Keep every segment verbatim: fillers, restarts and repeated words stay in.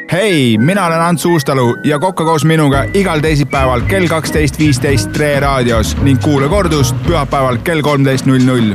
Hei, mina olen Ants Uustalu ja kokka koos minuga igal teisipäeval kell kaksteist viisteist Tre raadios ning kuule kordust pühapäeval kell kolmteist null null.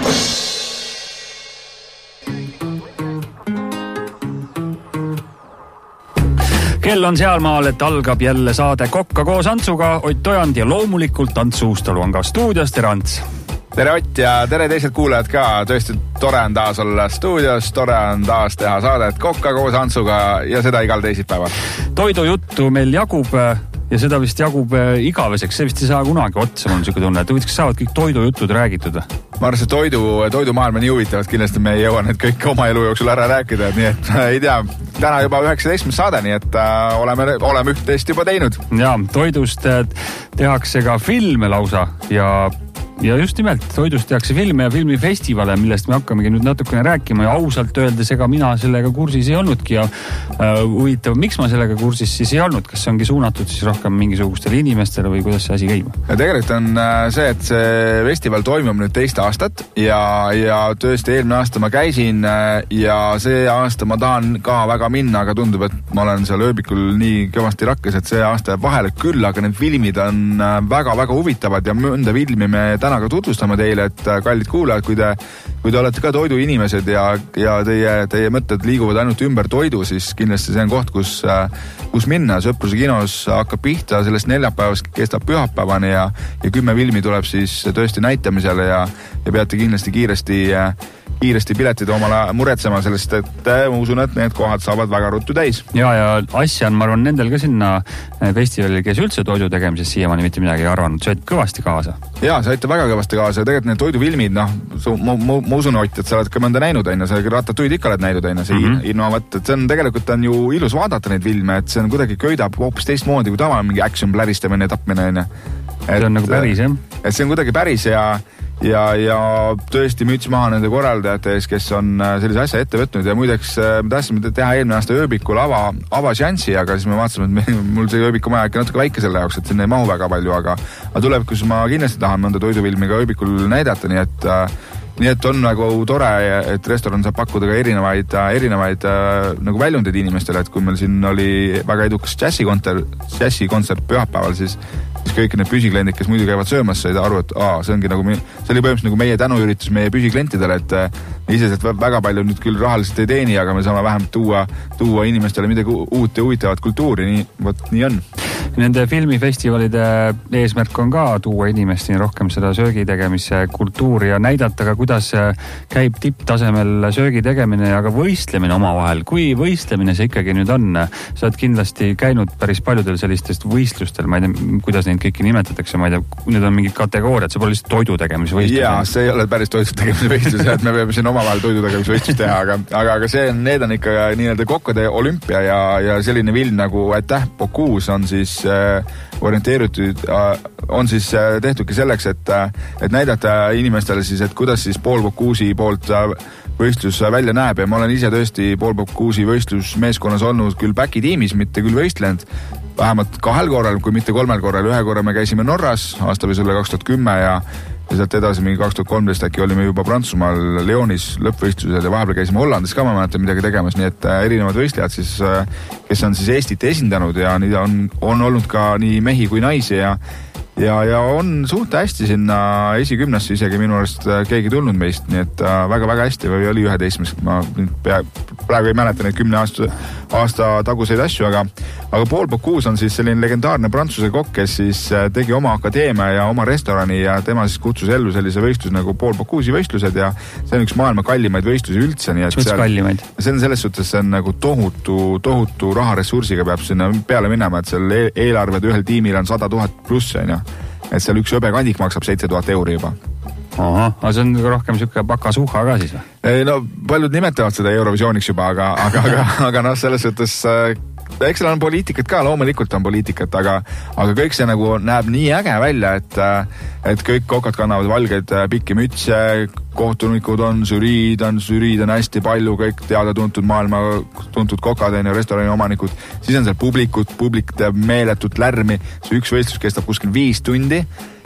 Kell on sealmaal, et algab jälle saade Kokka koos Antsuga, Ott Ojand ja loomulikult Ants Uustalu on ka stuudios. Tere, Ants! Tere, Ott, ja tere teised kuulajad ka. Tõesti tore on taas olla stuudios, tore on taas teha saadet Kokka koos Antsuga ja seda igal teisipäeval. Toidujuttu meil jagub ja seda vist jagub igaveseks. See vist ei saa kunagi otsa, mul on siuke tunne. Et kas saavad kõik toidujutud räägitud? Ma arvan, see toidu, toidumaailma nii huvitavad. Kindlasti me ei jõua need kõik oma elu jooksul ära rääkida. Nii et ei tea, täna juba üheksateistkümnes saade, nii et äh, oleme, oleme üht-teist juba teinud. Ja, toidust tehakse ka filme lausa ja Ja just nimelt, toidust tehakse filme ja filmifestivale, millest me hakkamegi nüüd natukene rääkima ja ausalt öeldes, ega mina sellega kursis ei olnudki ja äh, huvitav, miks ma sellega kursis siis ei olnud, kas see ongi suunatud siis rohkem mingisugustele inimestele või kuidas see asi käib? Ja tegelikult on see, et see festival toimub nüüd teist aastat ja, ja tõesti eelmine aasta ma käisin ja see aasta ma tahan ka väga minna, aga tundub, et ma olen seal ööbikul nii kõvasti rakkes, et see aasta jääb vahele küll, aga need filmid on väga-väga huvitavad ja mõnda filmi me täna ka tutvustame teile, et kallid kuulajad, kui te, kui te olete ka toiduinimesed ja, ja teie, teie mõtted liiguvad ainult ümber toidu, siis kindlasti see on koht, kus, kus minna. Sõpruse kinos hakkab pihta sellest neljapäevast, kestab pühapäevani ja, ja kümme filmi tuleb siis tõesti näitamisele ja, ja peate kindlasti kiiresti kiiresti piletid omale muretsema, sellest, et ma usun, et need kohad saavad väga ruttu täis. Ja, ja asja on, ma arvan, nendel ka sinna festivalil, kes üldse toidu tegemises siiamaani mitte midagi ei arvanud. See aitab kõvasti kaasa. Ja, see aitab väga kõvasti kaasa. Tegelikult need toidufilmid, noh, ma, ma, ma usun, Ott, et sa oled ka mõnda näinud, aina, sa Ratatouille ikka oled näinud, aina, see mm-hmm. Innovat, et see on tegelikult on ju ilus vaadata neid filme, et see on kuidagi köidab hoopis teistmoodi, kui tava mingi action pläristamine, tapmine, aina. See on nagu päris, jah? Et see on kuidagi päris ja Ja, ja tõesti müts maha nende korraldajate ees, kes on sellise asja ette võtnud ja muideks me tahtsime teha eelmine aasta ööbikul ava, avašansi, aga siis me vaatasime, et me, mul see ööbiku maja ikka natuke väike selle jaoks, et sinna ei mahu väga palju, aga, aga tuleb, kus ma kindlasti tahan mõnda toidufilmi ka ööbikul näidata, nii et Nii et on nagu tore, et restoran saab pakkuda ka erinevaid, erinevaid nagu väljundeid inimestele, et kui meil siin oli väga edukas džässikontsert, džässikontsert pühapäeval, siis, siis kõik need püsikliendid, kes muidu käivad söömas, said aru, et aa, see ongi nagu, see oli põhimõtteliselt nagu meie tänuüritus meie püsiklientidele, et me iseselt väga palju nüüd küll rahaliselt ei teeni, aga me saame vähemalt tuua, tuua inimestele midagi uut ja huvitavat kultuuri, nii, võt, nii on. Nende filmifestivalide eesmärk on ka tuua inimesteni rohkem seda söögi tegemise kultuuri ja näidata ka, kuidas käib tipptasemel söögi tegemine ja ka võistlemine omavahel. Kui võistlemine see ikkagi nüüd on? Sa oled kindlasti käinud päris paljudel sellistest võistlustel, ma ei tea, kuidas neid kõiki nimetatakse, ma ei tea, nüüd on mingid kategooriad, see pole lihtsalt toidu tegemise võistlus. Jaa, see ei ole päris toidu tegemise võistlus, et me peame siin omavahel toidu tegemise võistlus teha, aga, aga, aga see, need on ikka nii-öelda kokkade olümpia ja, ja selline film nagu Aitäh Bocuse on siis orienteeritud, on siis tehtudki selleks, et, et näidata inimestele siis, et kuidas siis Paul Bocuse'i poolt võistlus välja näeb ja ma olen ise tõesti Paul Bocuse'i võistlusmeeskonnas olnud küll back'i tiimis, mitte küll võistlenud, vähemalt kahel korral, kui mitte kolmel korral. Ühe korra me käisime Norras, aasta või selle kaks tuhat kümme ja ja sealt edasi mingi kaks tuhat kolmteist äkki olime juba Prantsusmaal Lyonis lõppvõistlusel ja vahepeal käisime Hollandis ka, ma mäletan midagi tegemas, nii et erinevad võistlejad siis, kes on siis Eestit esindanud ja nii on, on olnud ka nii mehi kui naisi ja Ja, ja on suht hästi sinna esikümnesse isegi minu arust keegi tulnud meist, nii et väga-väga hästi või oli üheteistkümnes, ma pea, praegu ei mäleta neid kümne aasta, aasta taguseid asju, aga, aga Paul Bocuse on siis selline legendaarne prantsuse kokk, kes siis tegi oma akadeemia ja oma restorani ja tema siis kutsus ellu sellise võistlus nagu Paul Bocuse'i võistlused ja see on üks maailma kallimaid võistlusi üldse. Nii et seal, kallimaid? See on selles suhtes, see on nagu tohutu, tohutu raharessursiga peab sinna peale minema, et seal eelarved ühel tiimil on sada tuhat pluss, on ju. Et seal üks öbekandik maksab seitse tuhat euri juba. Aha, aga see on rohkem siuke bakasuha ka siis või? No paljud nimetavad seda Eurovisiooniks juba, aga, aga, aga, aga noh, selles suhtes eks seal on poliitikat ka, loomulikult on poliitikat, aga, aga kõik see nagu näeb nii äge välja, et, et kõik kokad kannavad valgeid pikki mütse, kohtunikud on, žüriid on, žüriid on hästi palju, kõik teada-tuntud maailma tuntud kokad ja restorani omanikud, siis on seal publikut, publik teeb meeletut lärmi, see üks võistlus kestab kuskil viis tundi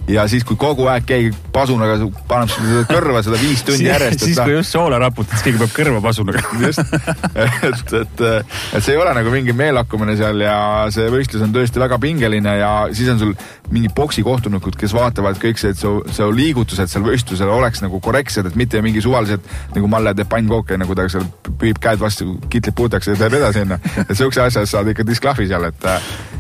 ja siis, kui kogu aeg keegi pasunaga paneb seda kõrva seda viis tundi järjest. siis, kui just soola raputad, siis keegi peab kõrva pasunaga. just, et, et, et see ei ole nagu mingi meelakkumine seal ja see võistlus on tõesti väga pingeline ja siis on sul mingi boksikohtunikud, kes vaatavad kõik see, et su, su liigutused seal võistlusel oleks nagu korrektsed, et mitte mingi suvalised nagu Malle teeb pannkooke, nagu ta seal püüb käed vastu, kitlib puutakse ja teeb edasi enne. Et siukse asjas saad ikka disklahvi seal, et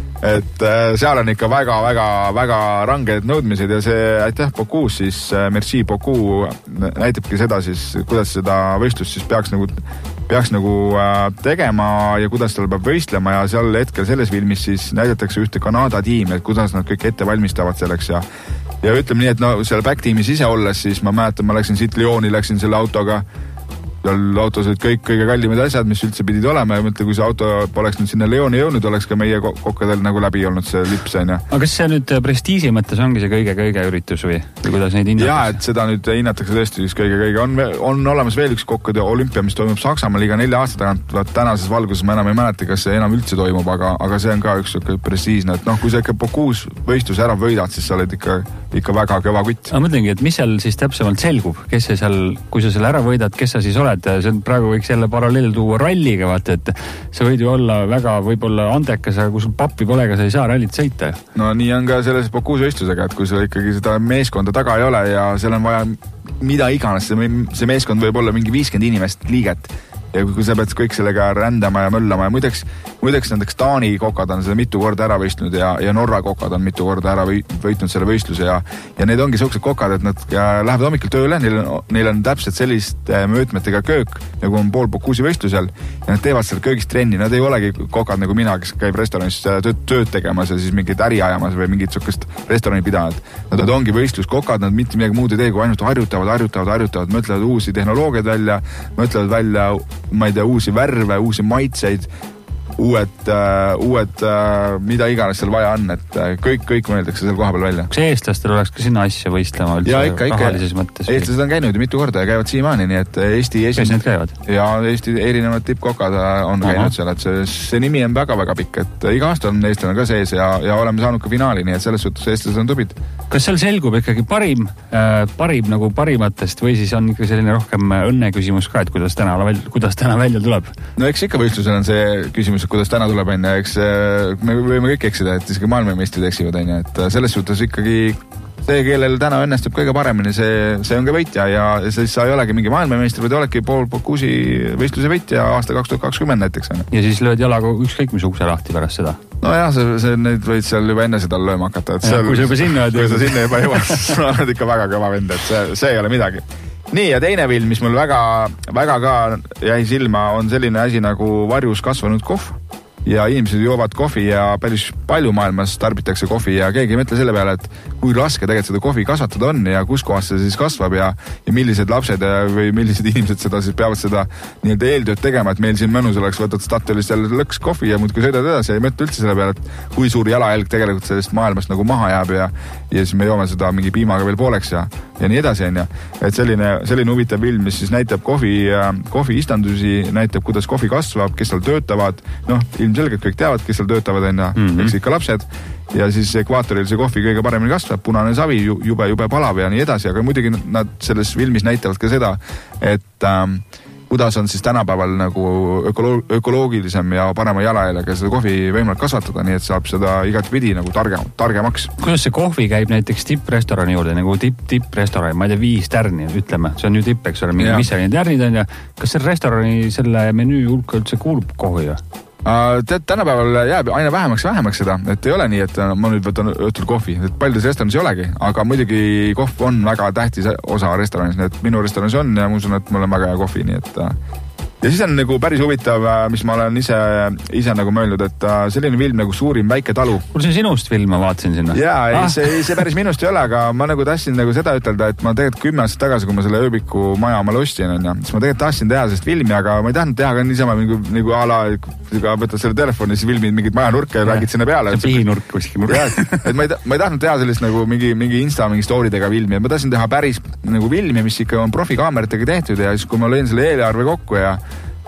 et seal on ikka väga-väga-väga ranged nõudmised ja see aitäh Bakuus siis, Merci Baku näitabki seda siis, kuidas seda võistlust siis peaks nagu, peaks nagu tegema ja kuidas tal peab võistlema ja seal hetkel selles filmis siis näidatakse ühte Kanada tiimi, et kuidas nad kõik ette valmistavad selleks ja ja ütleme nii, et no seal back-tiimis ise olles siis ma mäletan, ma läksin siit Lyoni, läksin selle autoga seal autos olid kõik kõige kallimad asjad, mis üldse pidid olema ja mõtle, kui see auto poleks nüüd sinna Lyoni jõudnud, oleks ka meie kokkadel nagu läbi olnud see lips, on ja. aga kas see nüüd prestiisi mõttes ongi see kõige-kõige üritus või? või kuidas neid hinnatakse? Jaa, et seda nüüd hinnatakse tõesti siis kõige-kõige. On, on olemas veel üks kokkade olümpia, mis toimub Saksamaal iga nelja aasta tagant. Vaat tänases valguses ma enam ei mäleta, kas see enam üldse toimub, aga, aga see on ka üks prestiisne, et noh, kui sa ikka Bakuus võistluse ära võidad, siis sa oled ikka, ikka väga kõva kutt. Ma mõtlengi, et mis seal siis täpsemalt selgub, kes see seal, kui sa selle ära võidad, kes sa siis oled? See on praegu võiks jälle paralleel tuua ralliga, vaata, et sa võid ju olla väga võib-olla andekas, aga kui sul pappi pole, sa ei saa rallit sõita. No nii on ka selles Bakuus võistlusega, et kui sul ikkagi seda meeskonda taga ei ole ja seal on vaja mida iganes, see meeskond võib olla mingi viiskümmend inimest liiget ja kui sa pead kõik sellega rändama ja möllama ja muideks, muideks nendeks Taani kokad on seda mitu korda ära võistnud ja, ja Norra kokad on mitu korda ära võitnud selle võistluse ja, ja need ongi sellised kokad, et nad lähevad hommikul tööle, neil on, neil on täpselt selliste möötmetega köök, nagu on pool Bakuusi võistlusel ja nad teevad seal köögis trenni, nad ei olegi kokad nagu mina, kes käib restoranis tööd, tööd tegemas ja siis mingit äri ajamas või mingit sellist restoranipidajad. Nad ongi võistluskokad, nad mitte midagi muud ei tee, kui ainult harjutavad, harjutavad, harjutavad, mõtlevad uusi tehnoloogiaid välja, mõtlevad välja ma ei tea, uusi värve, uusi maitseid, uued, uh, uued uh, mida iganes seal vaja on, et uh, kõik, kõik mõeldakse seal koha peal välja. Kas eestlastel oleks ka sinna asja võistlema üldse ja, ikka, rahalises mõttes? Eestlased on käinud mitu korda ja käivad siiamaani, nii et Eesti esimene... Kes need käivad? Ja Eesti erinevad tippkokad on Aha. käinud seal, et see, see nimi on väga-väga pikk, et iga aasta on eestlane ka sees ja, ja oleme saanud ka finaali, nii et selles suhtes eestlased on tubid. Kas seal selgub ikkagi parim, äh, parim nagu parimatest või siis on ikka selline rohkem õnne küsimus ka, et kuidas täna, kuidas täna välja tuleb? No eks ikka võistlusel on see küsimus, et kuidas täna tuleb enne, eks me võime kõik eksida, et isegi maailmameistrid eksivad, on, et selles suhtes ikkagi see, kellel täna õnnestub kõige paremini, see, see on ka võitja ja siis sa ei olegi mingi maailmameistri, või te oledki pool Bakuusi võistluse võitja aasta kaks tuhat kakskümmend näiteks. Ja siis lööd jalaga ükskõik mis ukse lahti pärast seda? No jah, see, see, neid võid seal juba enne seda lööma hakata. Et seal, ja, kui sa juba sinna oled, kui sa sinna juba jõuad, siis sa oled ikka väga kõva vend, et see, see ei ole midagi. Nii, ja teine film, mis mul väga, väga ka jäi silma, on selline asi nagu varjus kasvanud kohv. Ja inimesed joovad kohvi ja päris palju maailmas tarbitakse kohvi ja keegi ei mõtle selle peale, et kui raske tegelikult seda kohvi kasvatada on ja kus kohas see siis kasvab ja, ja millised lapsed või millised inimesed seda siis peavad seda nii-öelda eeltööd tegema, et meil siin mõnus oleks võtad Statoilist jälle lõks kohvi ja muudkui sõidad edasi ja ei mõtle üldse selle peale, et kui suur jalajälg tegelikult sellest maailmast nagu maha jääb ja, ja siis me joome seda mingi piimaga veel pooleks ja, ja nii edasi, on ja. Et selline, selline huvitav film, mis siis näitab kohvi, kohvi istandusi, näitab, kuidas kohvi kasvab, kes seal töötavad, noh, ilmselgelt kõik teavad, kes seal töötavad, on ja, mm-hmm. eks ikka lapsed. Ja siis ekvaatoril see kohvi kõige paremini kasvab, punane savi, jube, jube palav ja nii edasi, aga muidugi nad selles filmis näitavad ka seda, et ähm, kuidas on siis tänapäeval nagu ökolo- ökoloogilisem ja parema jalajäljega seda kohvi võimalik kasvatada, nii et saab seda igatpidi nagu targem, targemaks. Kuidas see kohvi käib näiteks tipprestorani juurde, nagu tipp, tipprestorani, ma ei tea, viis tärni, ütleme, see on ju tipp, eks ole, mingi mis see tärnid on ja kas see restorani selle menüü hulka üldse kuulub kohvi või? Tead, tänapäeval jääb aina vähemaks ja vähemaks seda, et ei ole nii, et ma nüüd võtan õhtul kohvi, et paljudes restoranis ei olegi, aga muidugi kohv on väga tähtis osa restoranis, nii et minu restoranis on ja ma usun, et mul on väga hea kohvi, nii et ja siis on nagu päris huvitav, mis ma olen ise, ise nagu mõelnud, et selline film nagu Suurim väike talu. Mul see sinust film, ma vaatasin sinna. Jaa, ah. ei, see, see päris minust ei ole, aga ma nagu tahtsin nagu seda ütelda, et ma tegelikult kümme aastat tagasi, kui ma selle ööbiku maja omale ostsin, on ja, siis ma tegelikult tahtsin teha sellest filmi, aga ma ei tahtnud teha ka niisama nagu, nagu a la, kui võtad selle telefoni, siis filmid mingit majanurka ja räägid sinna peale. See pihinurk kuskil nurka. Et ma ei, ma ei tahtnud teha sellist nagu mingi, mingi Insta, mingi story'dega filmi, et ma tahtsin teha päris nagu filmi, mis ikka on profikaameritega tehtud ja siis kui ma lõin selle eelarve kokku ja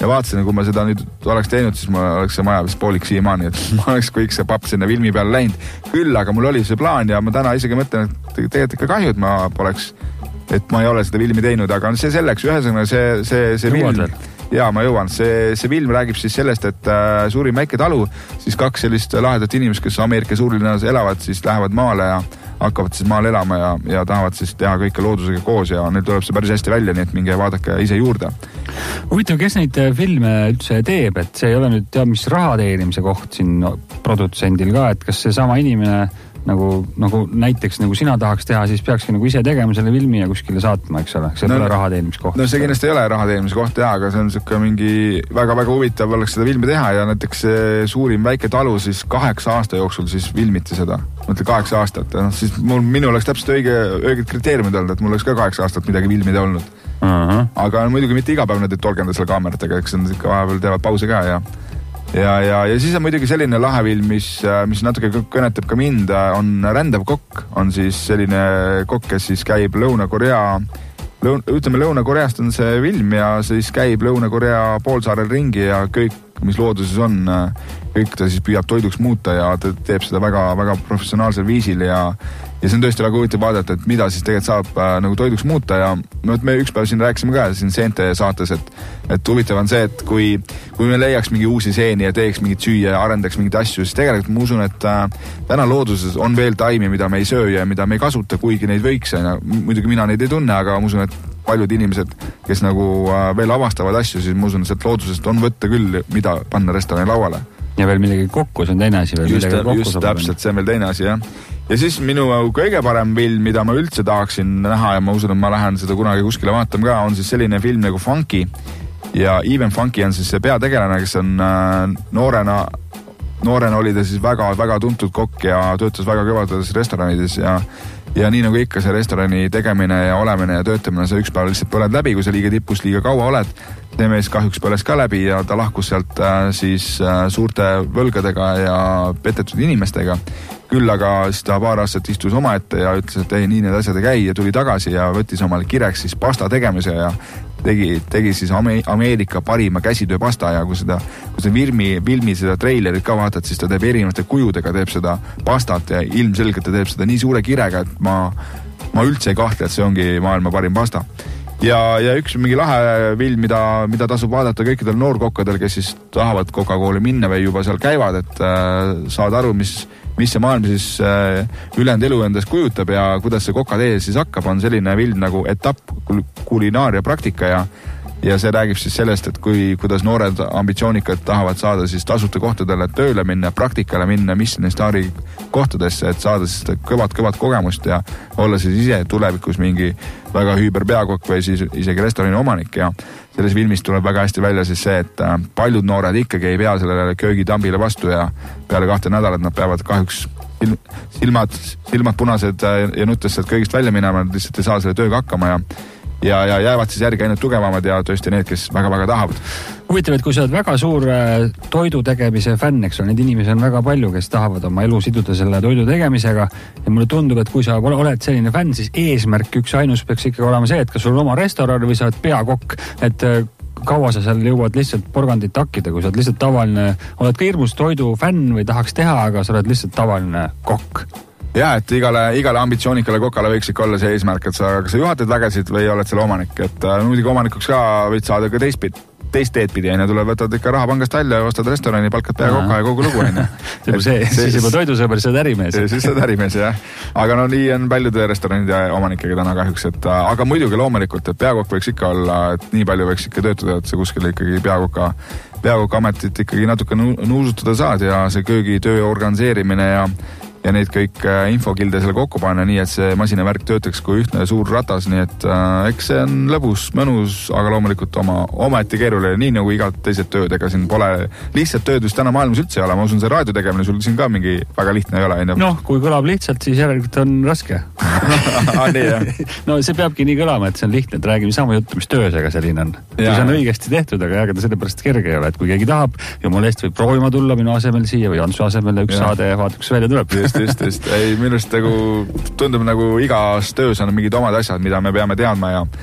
ja vaatasin, kui ma seda nüüd oleks teinud, siis ma oleks see maja vist poolik siiamaani, et ma oleks kõik see papp sinna filmi peale läinud. Küll, aga mul oli see plaan ja ma täna isegi mõtlen, et tegelikult ikka kahju, et ma poleks, et ma ei ole seda filmi teinud, aga see selleks, ühesõnaga see, see, see film, jaa, ma jõuan, see, see film räägib siis sellest, et äh, suurim väike talu, siis kaks sellist lahedat inimest, kes Ameerika suurlinnas elavad, siis lähevad maale ja hakkavad siis maal elama ja, ja tahavad siis teha kõike loodusega koos ja neil tuleb see päris hästi välja, nii et minge vaadake ise juurde. Huvitav, kes neid filme üldse teeb, et see ei ole nüüd teab, mis raha teenimise koht siin produtsendil ka, et kas see sama inimene nagu, nagu näiteks nagu sina tahaks teha, siis peakski nagu ise tegema selle filmi ja kuskile saatma, eks ole, see no, pole raha teenimise koht. No see kindlasti ei ole raha teenimise koht, jah, aga see on siuke mingi väga-väga huvitav oleks seda filmi teha ja näiteks see suurim väike talu siis kaheksa aasta jooksul siis filmiti seda. Mõtle kaheksa aastat, no, siis mul, minu oleks täpselt õige, õiged kriteeriumid olnud, et mul oleks ka kaheksa aastat midagi filmida olnud. Uh-huh. Aga muidugi mitte iga päev nad ei tolgenda selle kaameratega, eks nad ikka vahepeal teevad pause ka ja Ja, ja, ja siis on muidugi selline lahefilm, mis, mis natuke kõnetab ka mind, on Rändev kokk, on siis selline kokk, kes siis käib Lõuna-Korea, lõun, ütleme Lõuna-Koreast on see film ja siis käib Lõuna-Korea poolsaarel ringi ja kõik, mis looduses on, kõik ta siis püüab toiduks muuta ja ta teeb seda väga, väga professionaalsel viisil ja ja see on tõesti väga huvitav vaadata, et mida siis tegelikult saab äh, nagu toiduks muuta ja no, me üks päev siin rääkisime ka siin Seente saates, et, et huvitav on see, et kui, kui me leiaks mingi uusi seeni ja teeks mingit süüa ja arendaks mingit asju, siis tegelikult ma usun, et äh, täna looduses on veel taimi, mida me ei söö ja mida me ei kasuta, kuigi neid võiks ja muidugi mina neid ei tunne, aga ma usun, et paljud inimesed, kes nagu äh, veel avastavad asju, siis ma usun, et loodusest on võtta küll, mida panna restorani lauale. Ja veel midagi kokku, see on teine asi. Veel just, just täpselt, see on veel teine asi, jah. Ja siis minu kõige parem film, mida ma üldse tahaksin näha ja ma usun, et ma lähen seda kunagi kuskile vaatama ka, on siis selline film nagu Funky. Ja Even Funky on siis see peategelane, kes on äh, noorena, noorena oli ta siis väga, väga tuntud kokk ja töötas väga kõvades restoranides ja Ja nii nagu ikka see restorani tegemine ja olemine ja töötamine, sa üks päev lihtsalt põled läbi, kui sa liiga tipus liiga kaua oled. Teemees kahjuks põles ka läbi ja ta lahkus sealt äh, siis äh, suurte võlgadega ja petetud inimestega. Küll aga siis ta paar aastat istus oma ette ja ütles, et ei, nii need asjad ei käi ja tuli tagasi ja võttis omale kireks siis pasta tegemise ja tegi, tegi siis Ameerika parima käsitööpasta ja kui seda, kui see filmi, filmi seda treilerit ka vaatad, siis ta teeb erinevate kujudega, teeb seda pastat ja ilmselgelt ta teeb seda nii suure kirega, et ma, ma üldse ei kahtle, et see ongi maailma parim pasta. Ja, ja üks mingi lahe film, mida, mida tasub vaadata kõikidel noorkokkadel, kes siis tahavad Coca-Cooli minna või juba seal käivad, et äh, saad aru, mis mis see maailm siis äh, ülejäänud elu endas kujutab ja kuidas see kokatee siis hakkab, on selline film nagu etapp kulinaaria praktika ja ja see räägib siis sellest, et kui, kuidas noored ambitsioonikad tahavad saada siis tasuta kohtadele tööle minna, praktikale minna, mis staari kohtadesse, et saada siis kõvad-kõvad kogemust ja olla siis ise tulevikus mingi väga hüüber peakokk või siis isegi restorani omanik ja selles filmis tuleb väga hästi välja siis see, et paljud noored ikkagi ei pea sellele köögitambile vastu ja peale kahte nädalat nad peavad kahjuks silmad, silmad punased ja nuttes sealt köögist välja minema, nad lihtsalt ei saa selle tööga hakkama ja Ja, ja jäävad siis järgi ainult tugevamad ja tõesti need, kes väga-väga tahavad. Huvitav, et kui sa oled väga suur toidu tegemise fänn, eks ole, neid inimesi on väga palju, kes tahavad oma elu siduda selle toidu tegemisega ja mulle tundub, et kui sa oled selline fänn, siis eesmärk üks ainus peaks ikkagi olema see, et kas sul on oma restoran või sa oled peakokk, et kaua sa seal jõuad lihtsalt porgandit takkida, kui sa oled lihtsalt tavaline, oled ka hirmus toidu fänn või tahaks teha, aga sa oled lihtsalt tavaline kokk. Ja, et igale, igale ambitsioonikale kokale võiks ikka olla see eesmärk, et sa, kas sa juhatad vägesid või oled selle omanik, et äh, muidugi omanikuks ka võid saada ka teist, teist teed pidi, ja tuleb, võtad ikka raha pangast välja ja ostad restorani, palkad pea kokka ja kogu lugu. see, see, siis juba toidusõber, sa oled ärimees. Siis sa oled ärimees, jah. Aga no nii on paljude restoranide omanikega täna kahjuks, et aga muidugi loomulikult, et peakokk võiks ikka olla, et nii palju võiks ikka töötada, et sa kuskil ikkagi peakoka, peakoka ametit ikkagi natuke nuusutada saad ja see köögitöö organiseerimine ja ja neid kõik infokilde selle kokku panna nii, et see masinavärk töötaks kui ühtne suur ratas, nii et äh, eks see on lõbus, mõnus, aga loomulikult oma, ometi keeruline, nii nagu igalt teised tööd, ega siin pole lihtsalt tööd, mis täna maailmas üldse ei ole, ma usun, see raadio tegemine sul siin ka mingi väga lihtne ei ole. Noh, kui kõlab lihtsalt, siis järelikult on raske. ah, nii, jah. No see peabki nii kõlama, et see on lihtne, et räägime sama juttu, mis töös, aga selline on. See on õigesti tehtud, aga jääga ta sellepärast kerge ei ole, et kui keegi tahab, jumala eest võib proovima tulla minu asemel siia või Antsu asemel üks ja. Saade ja vaata, kus välja tuleb. just, just, just. Ei, minust nagu tundub nagu igas töös on mingid omad asjad, mida me peame teadma ja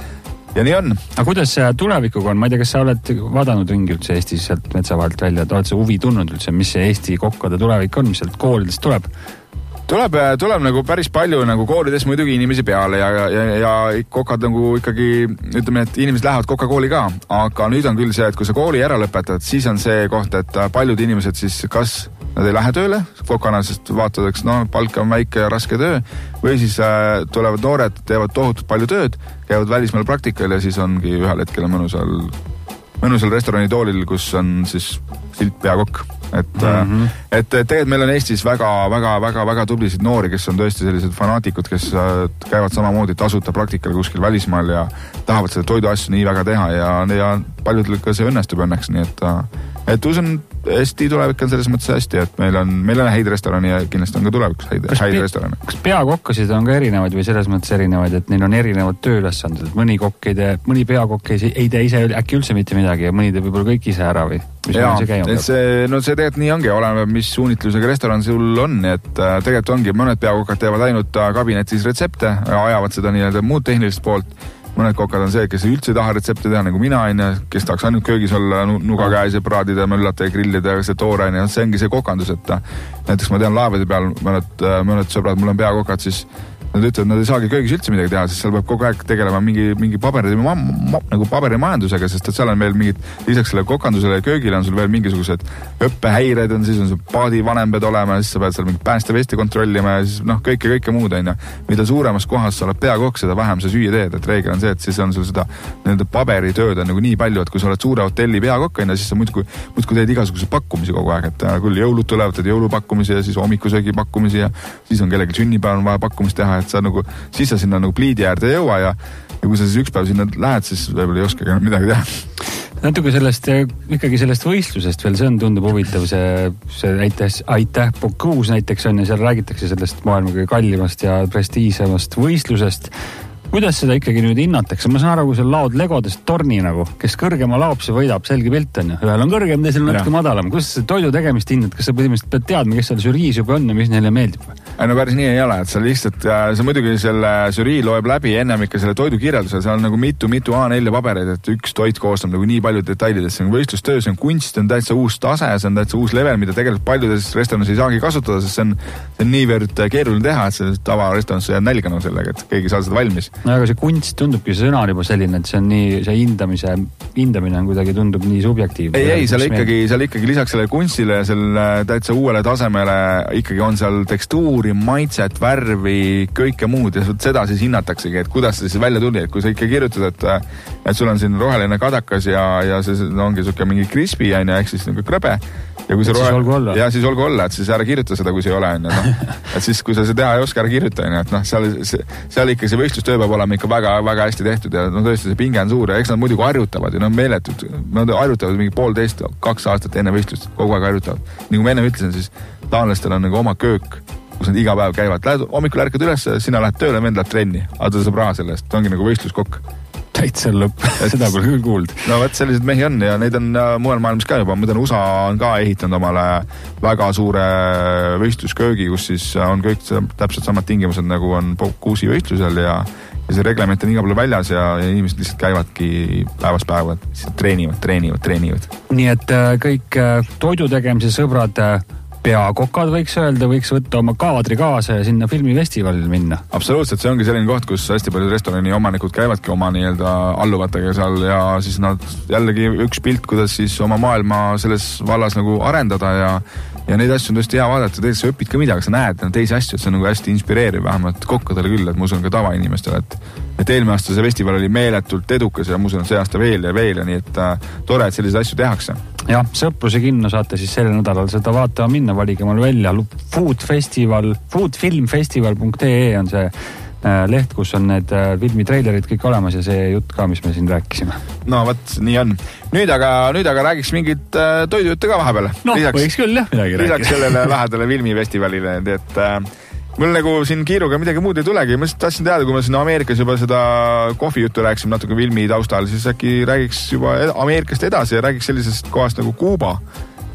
ja nii on. Aga kuidas see tulevikuga on? Ma ei tea, kas sa oled vaadanud ringi üldse Eestis sealt metsa vahelt välja, et oled sa huvi tundnud üldse, mis see Eesti kokkade tulevik on, mis sealt koolidest tuleb? Tuleb, tuleb nagu päris palju nagu koolides muidugi inimesi peale ja, ja, ja kokad nagu ikkagi, ütleme, et inimesed lähevad kokakooli ka, aga nüüd on küll see, et kui sa kooli ära lõpetad, siis on see koht, et paljud inimesed siis kas nad ei lähe tööle kokana, sest vaatad, eks no palk on väike ja raske töö, või siis äh, tulevad noored, teevad tohutult palju tööd, käivad välismaal praktikal ja siis ongi ühel hetkel mõnusal, mõnusal restorani toolil, kus on siis silt peakokk. Et, mm-hmm. et, et tegelikult meil on Eestis väga, väga, väga, väga tublisid noori, kes on tõesti sellised fanaatikud, kes käivad samamoodi tasuta praktikal kuskil välismaal ja tahavad seda toiduasju nii väga teha ja, ja paljudel ka see õnnestub õnneks, nii et, et usun, Eesti tulevik on selles mõttes hästi, et meil on, meil on häid restorani ja kindlasti on ka tulevikus häid, häid restorani. Kas peakokkasid on ka erinevaid või selles mõttes erinevaid, et neil on erinevad tööülesanded, mõni kokk ei tee, mõni peakokk ei, ei tee ise äkki üldse mitte midagi ja mõni teeb võib-olla kõik ise ära või? Jaa, et see, no see tegelikult nii ongi, oleneb, mis suunitlusega restoran sul on, et äh, tegelikult ongi, mõned peakokad teevad ainult äh, kabinetis retsepte, ajavad seda nii-öelda muud tehnilist poolt, mõned kokad on see, kes üldse ei taha retsepte teha, nagu mina, on, kes tahaks ainult köögis olla nuga käes ja praadida, möllata ja grillida ja see toore, ja see ongi see kokandus, et näiteks ma tean laevade peal, mõned, mõned sõbrad, mul on peakokad, siis nad ütlevad, nad ei saagi köögis üldse midagi teha, sest seal peab kogu aeg tegelema mingi, mingi paberi, ma, ma, nagu paberimajandusega, sest et seal on veel mingid, lisaks selle kokandusele ja köögile on sul veel mingisugused õppehäired on, siis on sul paadivanem pead olema, siis sa pead seal mingi päästevesti kontrollima ja siis noh, kõike, kõike muud on. Mida suuremas kohas sa oled peakokk, seda vähem sa süüa teed, et reegel on see, et siis on sul seda nende paberitööd on nagu nii palju, et kui sa oled suure hotelli peakokk, siis sa muudkui, muudkui teed igasuguseid pakkumisi kogu aeg, et küll jõulud tulevad, teed jõulupakkumisi ja siis hommikusöögi pakkumisi ja siis on kellelgi sünnipäev on vaja pakkumist teha, et sa nagu, siis sa sinna nagu pliidi äärde ei jõua ja, ja kui sa siis üks päev sinna lähed, siis võib-olla ei oskagi midagi teha. Natuke sellest, ikkagi sellest võistlusest veel, see on tundub huvitav, see, see näiteks Aitäh Bocuse näiteks on ja seal räägitakse sellest maailma kõige kallimast ja prestiisemast võistlusest. Kuidas seda ikkagi nüüd hinnatakse? Ma saan aru, kui sa laod legodest torni nagu, kes kõrgema laob, see võidab, selge pilt on ju. Ühel on kõrgem, teisel on natuke madalam. Kuidas sa toidu tegemist hinnad? Kas sa põhimõtteliselt pead teadma, kes seal žüriis juba on ja mis neile meeldib? No päris nii ei ole, et sa lihtsalt, sa muidugi selle žürii loeb läbi ennem ikka selle toidu kirjelduse, seal on nagu mitu-mitu A neli pabereid, et üks toit koostab nagu nii palju detailidest. See on võistlustöö, see on kunst, see on täitsa uus tase, see on täitsa uus level, mida tegelikult paljudes restoranis ei saagi kasutada, sest see on, see on niivõrd keeruline teha, et see tava restoranis jääb nälganud sellega, et keegi saa seda valmis. No, aga see kunst tundubki, see sõna on juba selline, et see on nii, see hindamise, hindamine on kuidagi tundub nii subjektiivne. Ei, ei, seal ikkagi, seal ikkagi lisaks selle kunstile ja selle täitsa uuele tasemele ikkagi on seal tekstuuri, maitset, värvi, kõike muud ja seda siis hinnataksegi, et kuidas see siis välja tuli, et kui sa ikka kirjutad, et, et sul on siin roheline kadakas ja, ja see no, ongi suke mingi crispy ja ehk siis nagu krõbe ja kui see rohe... olgu olla. Ja siis olgu olla, et siis ära kirjuta seda, kui see ei ole, on, no. Et siis, kui sa see teha ei oska, ära kirjuta, on, et noh, seal, seal ikka see võistlustöö peab olema ikka väga, väga hästi tehtud ja no tõesti see pinge on suur ja eks nad muidugi harjutavad ja no meeletud, nad harjutavad mingi poolteist, kaks aastat enne võistlust, kogu aeg harjutavad. Nii kui ma enne ütlesin, siis taanlastel on nagu oma köök, kus nad iga päev käivad, lähed hommikul ärkad üles, sina lähed tööle, vend läheb trenni, aga ta saab raha selle eest, ta ongi nagu võistluskokk. Täitsa lõpp, seda pole küll kuuld. No võt, sellised mehi on ja neid on mujal maailmas ka juba, ma tean, U S A on ka ehitanud omale väga suure võistlusköögi, kus siis on kõik täpselt samad tingimused, nagu on Bocuse'i võistlusel ja, ja see reglement on iga palju väljas ja, ja inimesed lihtsalt käivadki päevast päeva, treenivad, treenivad, treenivad. Nii et kõik toidu tegemise sõbrad peakokad võiks öelda, võiks võtta oma kaadri kaasa ja sinna filmifestivalil minna. Absoluutselt, see ongi selline koht, kus hästi palju restorani omanikud käivadki oma nii-öelda alluvatega seal ja siis nad jällegi üks pilt, kuidas siis oma maailma selles vallas nagu arendada ja ja neid asju on tõesti hea vaadata, tegelikult sa õpid ka midagi, sa näed teisi asju, et see on nagu hästi inspireeriv, vähemalt kokkadele küll, et ma usun ka tavainimestele, et, et eelmine aasta see festival oli meeletult edukas ja ma usun, see aasta veel ja veel ja nii, et äh, tore, et selliseid asju tehakse. Jah, Sõpruse kinno saate siis selle nädalal seda vaatama minna, valige mul välja. Food Festival, foodfilmfestival punkt ee on see leht, kus on need filmitreilerid kõik olemas ja see jutt ka, mis me siin rääkisime. No võt, nii on. Nüüd aga, nüüd aga räägiks mingit äh, toidujutte ka vahepeal. No, lisaks, võiks küll jah midagi rääkida. Lisaks sellele lähedale filmifestivalile, et äh, mul nagu siin kiiruga midagi muud ei tulegi. Ma tahtsin teada, kui ma siin Ameerikas juba seda kohvijuttu rääkisime natuke filmi taustal, siis äkki räägiks juba Ameerikast edasi ja räägiks sellisest kohast nagu Kuuba.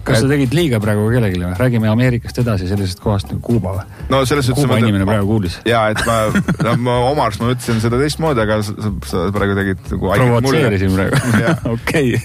kas sa tegid liiga praegu kellegile või? Räägime Ameerikast edasi sellisest kohast nagu Kuuba või? No selles Kuuba inimene praegu kuulis. Jaa, et ma, no, ma oma arust ma ütlesin seda teistmoodi, aga sa, sa praegu tegid nagu provotseerisin praegu. Okei.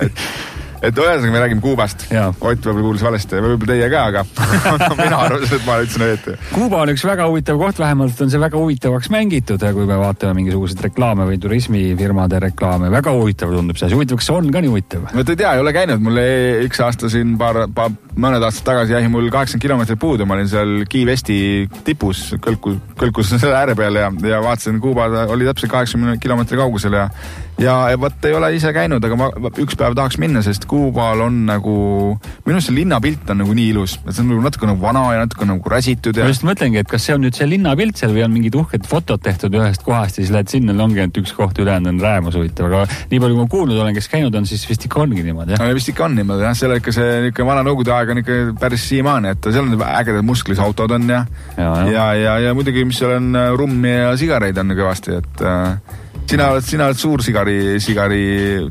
Et ühesõnaga me räägime Kuubast. Ott võib-olla kuulis valesti, võib-olla teie ka, aga mina arvasin, et ma ütlesin õieti. Kuuba on üks väga huvitav koht, vähemalt on see väga huvitavaks mängitud, kui me vaatame mingisuguseid reklaame või turismifirmade reklaame. Väga huvitav tundub see. Huvitav, kas on ka nii huvitav? Ma ei tea, ei ole käinud. Mul üks aasta siin paar, paar mõned aastad tagasi jäi mul kaheksakümmend kilomeetrit puudu. Ma olin seal Key Westi tipus, kõlkus, kõlkus selle ääre peal ja, ja vaatasin, Kuuba oli täpselt kaheksakümmend kilomeetri kaugusel ja ja võt ei ole ise käinud, aga ma üks päev tahaks minna, sest Kuubal on nagu, minu see linnapilt on nagu nii ilus, et see on nagu natuke nagu vana ja natuke nagu räsitud. Ja... ma just mõtlengi, et kas see on nüüd see linnapilt seal või on mingid uhked fotod tehtud ühest kohast ja siis lähed sinna, ongi ainult üks koht ülejäänud on räämus huvitav, aga nii palju kui ma kuulnud olen, kes käinud on, siis vist ikka ongi niimoodi. No, vist ikka on niimoodi, jah, seal ikka see ikka vana nõukogude aeg on ikka päris siimaani, et seal on ägedad musklis autod on ja ja, ja, ja, ja, ja muidugi, mis seal on rummi ja sigareid on kõvasti, et äh, Sina oled, sina oled suur sigari, sigari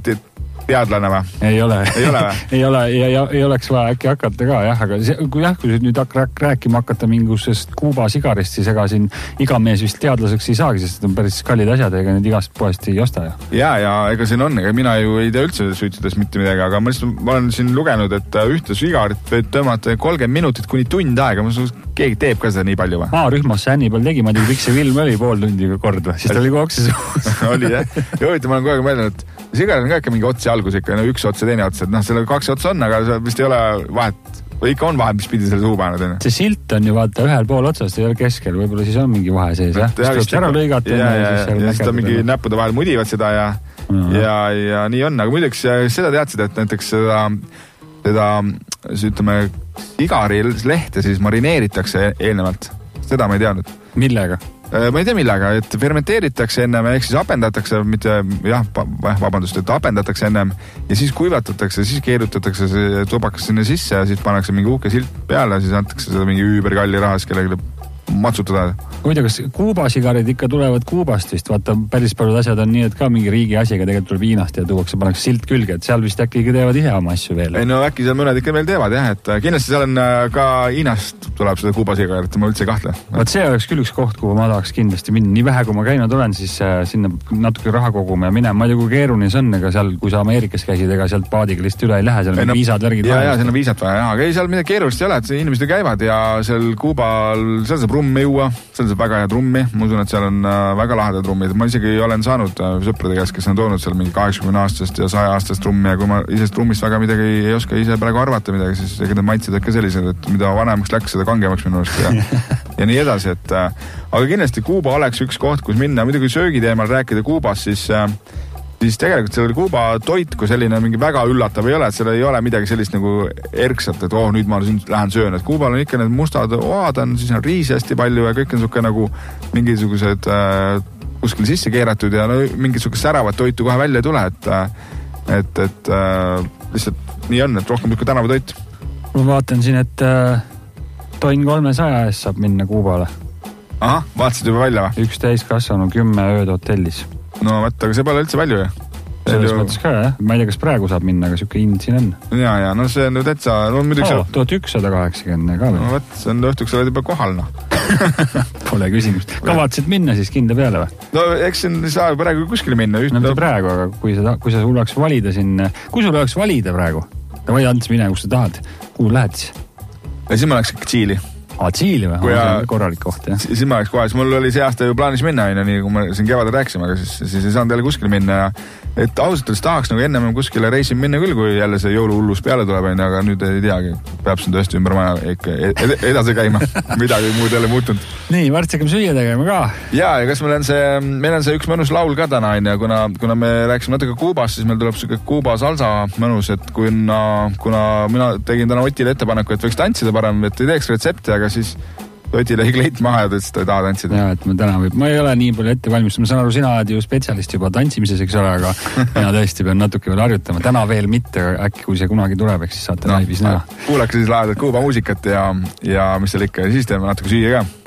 teadlane või? Ei ole. Ei ole või? ei ole, ja, ja ei oleks vaja äkki hakata ka, jah, aga see, kui jah, kui nüüd hak- rääkima hakata mingusest Kuuba sigarist, siis ega siin iga mees vist teadlaseks ei saagi, sest on päris kallid asjad, ega need igast poest ei osta. Ja, ja, ja ega siin on, ega mina ju ei tea üldse suitsudes mitte midagi, aga ma, lihtsalt, ma olen siin lugenud, et ühte sigarit võid tõmmata kolmkümmend minutit kuni tund aega, ma suus, keegi teeb ka seda nii palju või? Aa, rühmas Sänni peal tegi, ma tegi, kõik see film oli pool tundi kord või, siis ta oli kogu aeg oli jah, ja huvitav, ma olen kogu aeg mõelnud, et sigaret on ka ikka mingi otsi algus ikka, no üks ots ja teine ots, et noh, selle kaks otsa on, aga see vist ei ole vahet, või ikka on vahet, mis pidi selle suu pannud. See silt on ju vaata ühel pool otsast, ei ole keskel, võib-olla siis on mingi vahe sees, jah? Siis tuleb ära lõigata. Ja, ja, ja, ja siis ta mingi näppude vahel mudivad seda ja, no, ja, ja nii on, aga muideks seda teadsid, et näiteks seda, seda, ütleme, sigari lehte siis marineeritakse eelnevalt. Seda ma ei teadnud. Millega? Ma ei tea millega, et fermenteeritakse ennem, ehk siis apendatakse, mitte, jah, vabandust, et apendatakse ennem ja siis kuivatatakse, siis keerutatakse see tubakas sinna sisse ja siis pannakse mingi uhke silt peale ja siis antakse seda mingi üüberkalli rahas kellelegi matsutada. Kuida, kas Kuuba sigarid ikka tulevad Kuubast vist? Vaata, päris paljud asjad on nii, et ka mingi riigi asiga tegelikult tuleb Hiinast ja tuuakse, pannakse silt külge, et seal vist äkki teevad ise oma asju veel. Ei no äkki seal mõned ikka veel teevad, jah, et kindlasti seal on ka Hiinast tuleb seda Kuuba sigarit, ma üldse ei kahtle. Vaat see oleks küll üks koht, kuhu ma tahaks kindlasti minna. Nii vähe, kui ma käinud olen, siis sinna natuke raha kogume ja minema. Ma ei tea, kui keeruline see on, ega seal, kui sa Ameerikas käisid, ega sealt paadiga lihtsalt üle ei lähe, seal on no, viisad värgid. Ja, ja, seal on viisad vaja, aga ei, seal midagi keerulist ei ole, et inimesed käivad ja seal Kuubal, seal saab rummi juua, seal saab väga head rummi, ma usun, et seal on väga lahedad rummid. Ma isegi olen saanud sõprade käest, kes on toonud seal mingi kaheksakümne aastast ja saja aastast rummi ja kui ma isest rummist väga midagi ei oska ise praegu arvata midagi, siis ega need maitsed ikka sellised, et mida vanemaks läks, seda kangemaks minu arust ja, ja nii edasi, et aga kindlasti Kuuba oleks üks koht, kus minna. Muidugi söögi teemal rääkida Kuubas, siis siis tegelikult sellel Kuuba toit, kui selline mingi väga üllatav ei ole, et seal ei ole midagi sellist nagu erksat, et oh, nüüd ma lähen söön, et Kuubal on ikka need mustad oad on, siis on riisi hästi palju ja kõik on suke nagu mingisugused äh, kuskil sisse keeratud ja no, mingisugust säravat toitu kohe välja ei tule, et et, et äh, lihtsalt nii on, et rohkem niisugune tänavatoit. Ma vaatan siin, et äh, tonn kolmesaja eest saab minna Kuubale. Aha, vaatasid juba välja või? Üks täiskasvanu kümme ööd hotellis. No võtta, aga see pole üldse palju ju. Selles ju... mõttes ka, jah. Ma ei tea, kas praegu saab minna, aga siuke hind siin on. Ja, ja, no see on ju täitsa... No, oh, seal... tuhat ükssada kaheksakümmend ka veel. No võt, see on õhtuks oled juba kohal, noh. Pole küsimust. Kavatsid minna siis kinda peale või? No eks siin ei saa praegu kuskile minna. Üht... No praegu, aga kui sa, kui sa sul oleks valida siin... Kui sul oleks valida praegu? Ta võid andis mine, kus sa tahad. Kuhu lähed siis? Ja siis ma läks ikka Tšiili. Aa, Tšiili või? Kui ja, korralik koht, jah. Siis ma läks kohe, siis mul oli see aasta ju plaanis minna, nii kui me siin kevadel rääkisime, aga siis, siis ei saanud jälle kuskile minna ja et ausalt öeldes tahaks nagu ennem kuskile reisin minna küll, kui jälle see jõuluhullus peale tuleb, aga nüüd ei teagi, peab siin tõesti ümber maja ikka edasi käima. Midagi muud jälle muutunud. Nii, varsti hakkame süüa tegema ka. Ja, ja kas meil on see, meil on see üks mõnus laul ka täna, ja kuna, kuna me rääkisime natuke Kuubast, siis meil tuleb see Kuuba salsa mõnus, et kuna, kuna mina tegin täna Otile ettepaneku, et võiks tantsida parem, et ei teeks retsepti, aga siis Otile ei kleit maha ja ta ütles, et ta ei taha tantsida. Ja, et ma täna võib, ma ei ole nii palju ette valmis, ma saan aru, sina oled ju spetsialist juba tantsimises, eks ole, aga mina tõesti pean natuke veel harjutama. Täna veel mitte, äkki kui see kunagi tuleb, eks siis saate no, laivis näha. Kuulake siis lahedat Kuuba muusikat ja, ja mis seal ikka, ja siis teeme natuke süüa ka.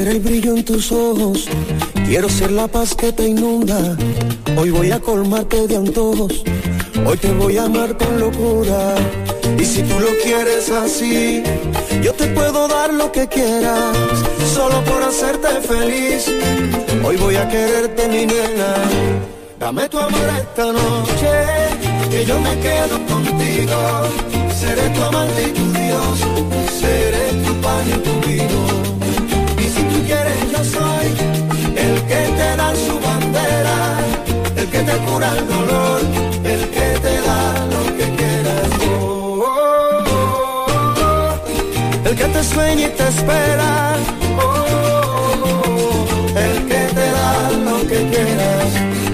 ser el brillo en tus ojos, quiero ser la paz que te inunda. Hoy voy a colmarte de antojos, hoy te voy a amar con locura. Y si tú lo quieres así, yo te puedo dar lo que quieras, solo por hacerte feliz. Hoy voy a quererte, mi nena. Dame tu amor esta noche, que yo me quedo contigo. Seré tu amante y tu Dios, seré tu pan y tu vino. Y si tú quieres, yo soy el que te da su bandera, el que te cura el dolor, el que te da lo que quieras. Oh, oh, oh, oh. El que te sueña y te espera. Oh, oh, oh. El que te da lo que quieras.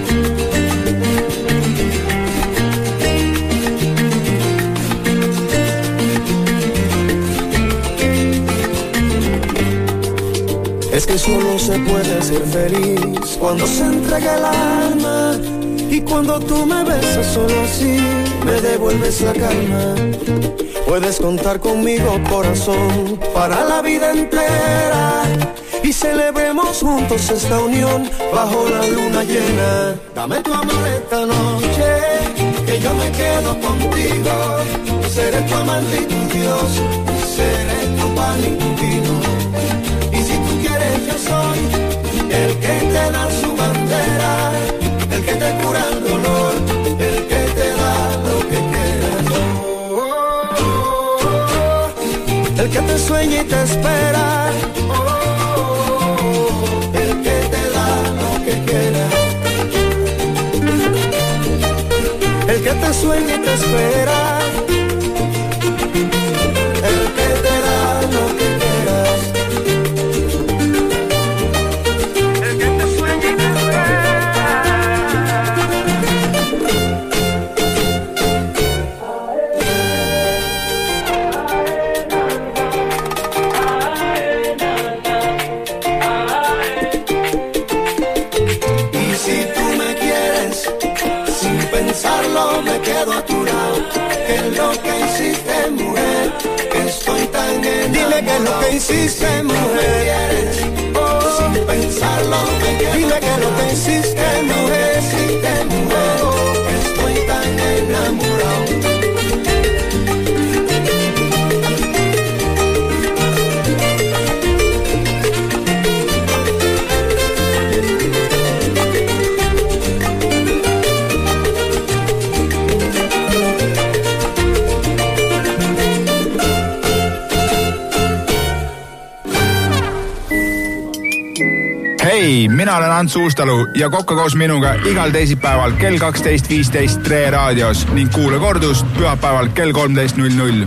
Es que solo se puede ser feliz cuando se entrega el alma. Y cuando tú me besas solo así, me devuelves la calma. Puedes contar conmigo, corazón, para la vida entera. Y celebremos juntos esta unión bajo la luna llena. Dame tu amor esta noche, que yo me quedo contigo. Seré tu amante y tu Dios, seré tu pan y tu vino. Yo soy el que te da su bandera, el que te cura el dolor, el que te da lo que quieras. Oh, oh, oh. El que te sueña y te espera. Oh, oh, oh. El que te da lo que quieras. El que te sueña y te espera. El que te da lo que quieras. Me quedo a tu lado, que es lo que hiciste, mujer, que estoy tan enamorado. Dime que es lo que hiciste, mujer, oh, sin pensarlo, me quedo. Dime que es lo que hiciste, mujer, hiciste, mujer, oh, que estoy tan enamorado. Hei, mina olen Ants Uustalu ja kokka koos minuga igal teisipäeval kell kaksteist viisteist Tre raadios ning kuule kordust pühapäeval kell kolmteist null null.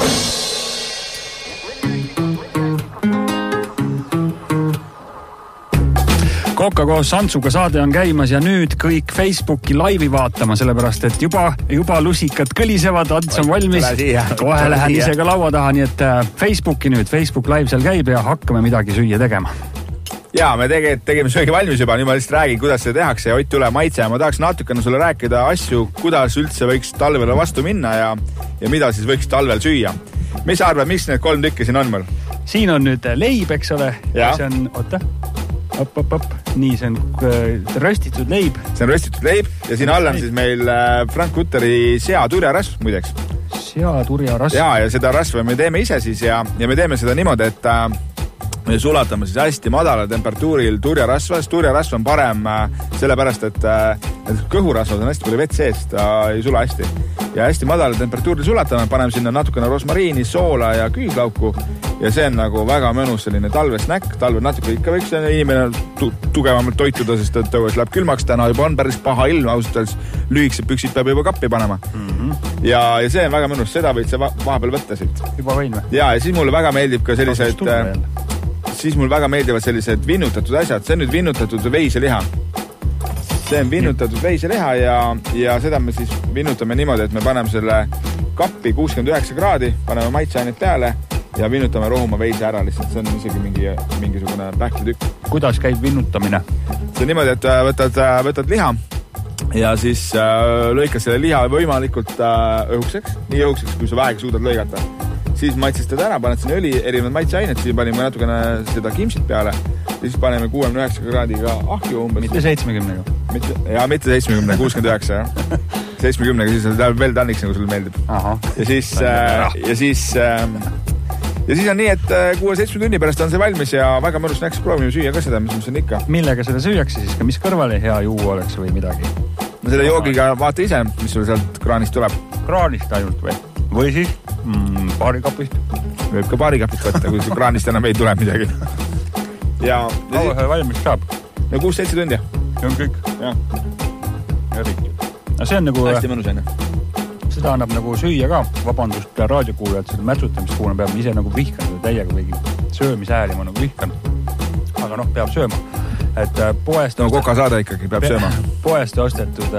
Kokka koos Antsuga saade on käimas ja nüüd kõik Facebooki laivi vaatama, sellepärast et juba, juba lusikad kõlisevad, Ants on valmis. Kohe lähen ise ka laua taha, nii et Facebooki nüüd, Facebook live seal käib ja hakkame midagi süüa tegema. Jaa, me tegime, tegime söögi valmis juba, nüüd ma lihtsalt räägin, kuidas see tehakse ja Ott tule maitse ja ma tahaks natukene sulle rääkida asju, kuidas üldse võiks talvele vastu minna ja, ja mida siis võiks talvel süüa. Mis arvad, miks need kolm tükki siin on meil? Siin on nüüd leib, eks ole. Ja. See on, oota, op, op, op. Nii, see on röstitud leib. See on röstitud leib ja siin all on siis meil Frank Kutteri seaturjarasv, muideks. Seaturjarasv. Ja, ja seda rasva me teeme ise siis ja, ja me teeme seda niimoodi, et me sulatame siis hästi madala temperatuuril turjarasva, sest turjarasv on parem sellepärast, et, et kõhurasvad on hästi palju vett sees, ta ei sula hästi. Ja hästi madala temperatuuril sulatame, paneme sinna natukene rosmariini, soola ja küüslauku ja see on nagu väga mõnus selline talvesnäkk. Talvel natuke ikka võiks inimene tu- tugevamalt toituda, sest et tõues läheb külmaks, täna juba on päris paha ilm, ausalt, lühikesed püksid peab juba kappi panema. Mm-hmm. Ja, ja see on väga mõnus, seda võid sa vahepeal võtta siit. Juba võin või? Ja, ja siis mulle väga meeldib ka sellised... siis mul väga meeldivad sellised vinnutatud asjad. See on nüüd vinnutatud veiseliha. See on vinnutatud veiseliha ja, ja seda me siis vinnutame niimoodi, et me paneme selle kappi kuuskümmend üheksa kraadi, paneme maitseainet peale ja vinnutame rohuma veise ära lihtsalt. See on isegi mingi, mingisugune pähklitükk. Kuidas käib vinnutamine? See on niimoodi, et võtad, võtad liha ja siis lõikad selle liha võimalikult õhukseks, nii õhukseks, kui sa vähegi suudad lõigata. siis maitsestada ära, paned sinna õli, erinevad maitseained, siis panime natukene seda kimsit peale, siis paneme kuuekümne üheksa kraadiga ahju umbes. Mitte seitsmekümnega. Mitte, jaa, mitte seitsmekümne, kuuskümmend üheksa, jah. seitsmekümnega, siis on veel tanniks, nagu sulle meeldib. Aha. Ja siis, äh, ja siis, äh, ja siis on nii, et kuue-seitsme tunni pärast on see valmis ja väga mõnus näks, proovime süüa ka seda, mis on ikka. Millega seda süüakse siis, ka mis kõrvale hea juua oleks või midagi? No selle joogiga vaata ise, mis sul sealt kraanist tuleb. Kraanist ainult või? Või siis mm, baarikapist? Võib ka baarikapist võtta, kui see kraanist enam ei tule midagi. Ja, ja kaua see valmis saab? No kuus-seitse tundi. See on kõik? Jah. Eriti. No see on nagu... Hästi mõnus enne. Seda annab nagu süüa ka, vabandust raadiokuulajad, seda mätsutamist kuulama peab ise nagu vihkan täiega või söömisääli ma nagu vihkan. Aga noh, peab sööma. Et poest... No koka saada ikkagi, peab pe sööma. Poest ostetud,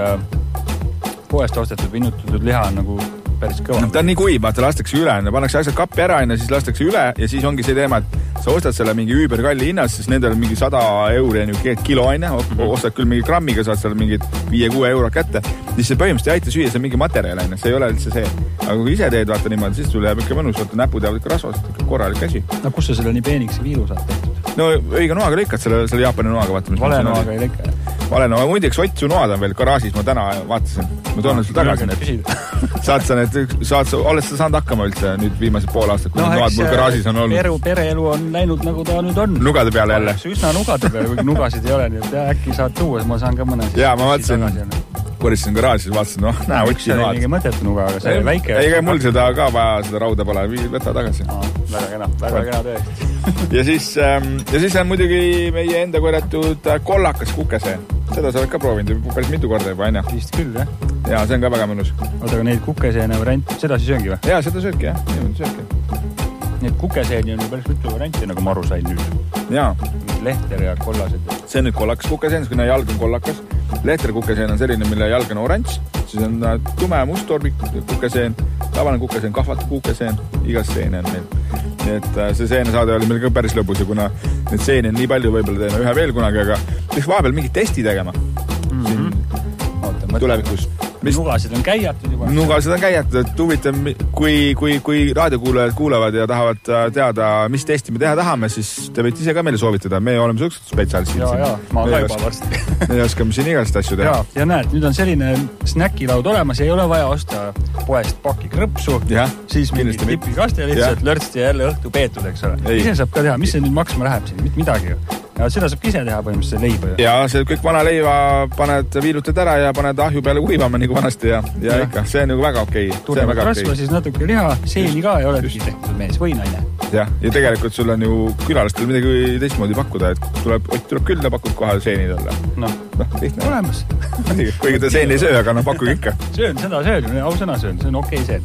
poest ostetud vinutatud liha on nagu päris kõva. No, ta on nii kuiv, vaata, lastakse üle, pannakse asjad kappi ära, ja siis lastakse üle ja siis ongi see teema, et sa ostad selle mingi üüberkalli hinnas, siis nendel on mingi sada euri kilo aine, ostad küll mingi grammiga, saad seal mingid viie-kuue euro kätte, siis see põhimõtteliselt ei aita süüa, see on mingi materjal aine, see ei ole üldse see. Aga kui ise teed, vaata niimoodi, siis sul jääb ikka mõnus, vaata näpud jäävad ikka rasvast, ikka korralik käsi. No kus sa selle nii peeniks viilu saad tehtud? No õige noaga lõikad selle, selle Jaapani noaga, vaata. Vale noaga ei lõika. Vale noaga, muideks otsu noad on veel garaažis, ma täna vaatasin. Ma toon sul tagasi need. Saad sa need, saad sa, oled sa saanud hakkama üldse nüüd viimased pool aastat, kui no, noad mul garaažis on olnud? Peru, pereelu on läinud nagu ta nüüd on. Nugade peale jälle. Üsna nugade peale, kui nugasid ei ole, nii et äkki saad tuua, ma saan ka mõne. Jaa, ma vaatasin, koristasin garaažis, vaatasin, noh, näe, otsi noad. Mingi mõtetu nuga, aga see ei, väike. Ei, mul seda ka vaja, seda rauda pole, võta tagasi. Aa, väga kena, väga kena tõesti. Ja siis, ja siis on muidugi meie enda korjatud kollakas kukesee. Seda sa oled ka proovinud päris mitu korda juba, aina. Vist küll, jah. Jaa, see on ka väga mõnus. Oota, aga neid kukeseene variante, seda siis sööngi või? Jaa, seda sööki, jah. Niimoodi sööki. Neid kukeseeni on ju päris mitu varianti, nagu maru sain nüüd. Jaa. Lehter ja kollased. See on nüüd kollakas kukeseen, kuna jalg on kollakas. Lehter kukeseen on selline, mille jalg on oranž. Siis on tume mustorbik kukeseen, tavaline kukeseen, kahvatu kukeseen, igas seene on meil. Nii et see seenesaade oli meil ka päris lõbus ja kuna need seeni on nii palju, võib-olla teeme ühe veel kunagi, aga võiks vahepeal mingi testi tegema. Mm -hmm. Oota, tulevikus. Mis... Nugasid on käiatud juba. Nugasid on käiatud, et huvitav, kui, kui, kui raadiokuulajad kuulavad ja tahavad teada, mis testi me teha tahame, siis te võite ise ka meile soovitada. Me oleme suhteliselt spetsialistid. Jaa, jaa, ma ka juba varsti. Me oskame siin igast asju teha. Ja, ja näed, nüüd on selline snäkilaud olemas ja ei ole vaja osta poest paki krõpsu, ja, siis mingi tipikaste lihtsalt lörtsti ja jälle õhtu peetud, eks ole. Ei. Ise saab ka teha, mis see nüüd maksma läheb siin, mitte midagi ju. Ja seda saab ise teha põhimõtteliselt leiba. Ja see kõik vana leiva paned, viilutad ära ja paned ahju peale kuivama nagu vanasti ja, ja, ja. ikka, see on nagu väga okei. Tuleb rasva okei. Siis natuke liha, seeni ka ja oledki tehtud mees või naine. Jah, ja tegelikult sul on ju külalestel midagi teistmoodi pakkuda, et tuleb, Ott tuleb küll ja pakkud kohe seenid olla. Noh, no, lihtne. Olemas. Kuigi ta seeni ei söö, aga no pakkuge ikka. Söön, seda söön, ausõna söön, see on okei seen.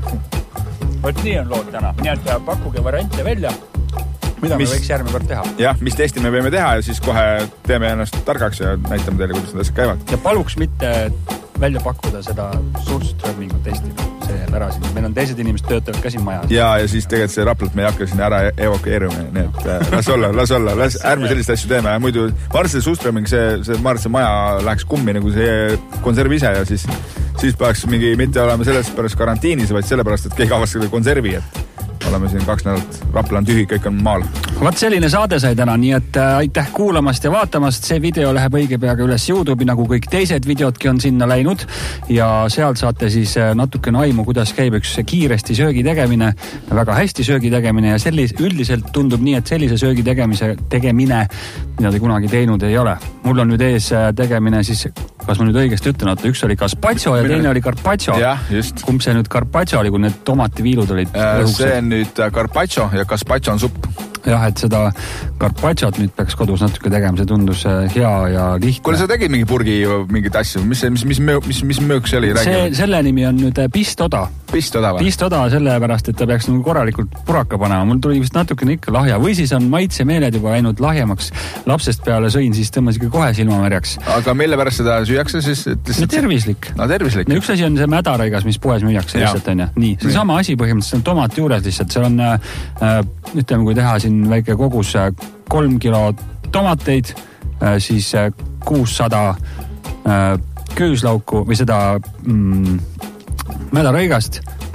Võt nii on lood täna, nii et pakkuge variante välja. Mida mis, me võiks järgmine kord teha? Jah, mis testi me võime teha ja siis kohe teeme ennast targaks ja näitame teile, kuidas need asjad käivad. Ja paluks mitte välja pakkuda seda Surströmmingu testi. See ära siin. Meil on teised inimesed töötavad ka siin majas. Ja, ja siis tegelikult see rapult me ei hakka siin ära evokeerima. Nii et las olla, las olla. Las, ärme sellist asju teeme. Ja muidu, ma arvan, see Surströmming, see, see, ma arvan, see maja läheks kummi nagu see konserv ise ja siis, siis peaks mingi mitte olema selles pärast karantiinis, vaid sellepärast, et keegi avas selle konservi, et oleme siin kaks nädalat, Rapla on tühi, kõik on maal. Vaat selline saade sai täna, nii et aitäh kuulamast ja vaatamast. See video läheb õige peaga üles YouTube'i, nagu kõik teised videodki on sinna läinud ja sealt saate siis natuke aimu, kuidas käib üks kiiresti söögi tegemine, väga hästi söögi tegemine ja sellis, üldiselt tundub nii, et sellise söögi tegemise tegemine, mida te kunagi teinud ei ole. Mul on nüüd ees tegemine siis, kas ma nüüd õigesti ütlen, et üks oli Gazpacho ja teine oli Carpaccio. Jah, just. Kumb see nüüd Carpaccio oli, kui need tomativiilud olid? Äh, see on nüüd Carpaccio ja Gazpacho on supp. Jah, et seda Carpacciot nüüd peaks kodus natuke tegema, see tundus hea ja lihtne. Kuule, sa tegid mingi purgi mingit asju, mis, mis, mis, mis, mis möök see oli? See, selle nimi on nüüd pistoda. Pistoda või? Pistoda sellepärast, et ta peaks nagu korralikult puraka panema. Mul tuli vist natukene ikka lahja. Või siis on maitsemeeled juba ainult lahjemaks. Lapsest peale sõin, siis tõmmas ikka kohe silmamärjaks. Aga mille pärast seda süüakse siis? No tervislik. No tervislik. No üks asi on see mädaraigas, mis poes müüakse lihtsalt on ja. Nii, see on sama asi põhimõtteliselt, on tomat juures lihtsalt. Seal on, äh, ütleme, kui teha siin väike kogus kolm kilo tomateid, äh, siis kuussada äh, küüslauku või seda mm, mädarõigast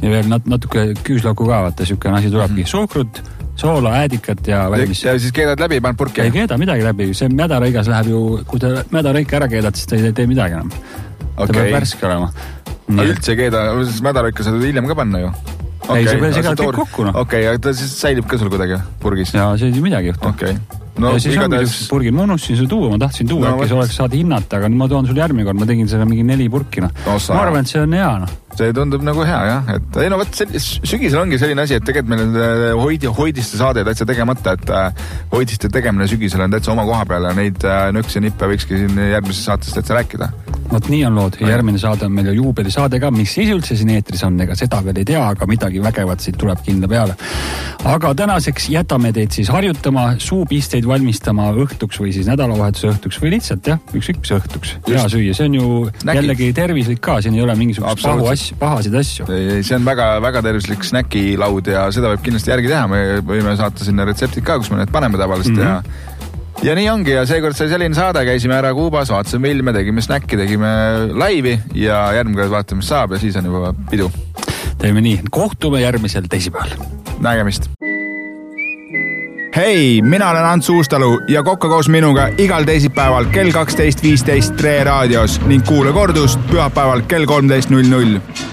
ja veel nat- natuke küüslauku ka, vaata, sükene asi tulebki. Mm-hmm. Suhkrut, soola, äädikat ja valmis. Ja siis keedad läbi, paned purki? Ei keeda midagi läbi, see mädarõigas läheb ju, kui ta mädarõika ära keedad, siis ta ei tee midagi enam. Okay. Ta peab värske olema. Aga üldse keeda, mädarõika saad hiljem ka panna ju? Okay. Ei, see peale segad kõik kokku, noh. Okei, okay, aga ta siis säilib ka sul kuidagi purgis? Jaa, see ei midagi juhtu. Okei. Okay. No, ja siis igatahes... ongi purgid, ma unustasin seda tuua, ma tahtsin tuua, no, äkki sa oleks saada hinnata, aga nüüd ma toon sul järgmine kord, ma tegin selle mingi neli purki, noh. No, ma arvan, et see on hea, noh. See tundub nagu hea, jah. Et, ei no võt, sügisel ongi selline asi, et tegelikult meil on hoidi, hoidiste saade täitsa tegemata, et hoidiste tegemine sügisel on täitsa oma koha peal ja neid nöks ja nippe võikski siin järgmises saates täitsa rääkida. Vot nii on lood. Järgmine saade on meil juubelisaade ka, mis siis üldse siin eetris on, ega seda veel ei tea, aga midagi vägevat siit tuleb kindla peale. Aga tänaseks jätame teid siis harjutama, suupisteid valmistama õhtuks või siis nädalavahetuse õhtuks või lihtsalt jah, üks üks õhtuks. Hea süüa, see on ju Snäki. Jällegi tervislik ka, siin ei ole mingisugust pahu asju, pahasid asju. See on väga, väga tervislik snäkilaud ja seda võib kindlasti järgi teha, me võime saata sinna retseptid ka, kus me need paneme tavaliselt mm-hmm. ja Ja nii ongi ja seekord sai selline saade, käisime ära Kuubas, vaatasime filme, tegime snäkki, tegime laivi ja järgmine kord vaatame, mis saab ja siis on juba pidu. Teeme nii, kohtume järgmisel teisipäeval. Nägemist. Hei, mina olen Ants Uustalu ja kokka koos minuga igal teisipäeval kell kaksteist viisteist Tre raadios ning kuule kordust pühapäeval kell kolmteist null null.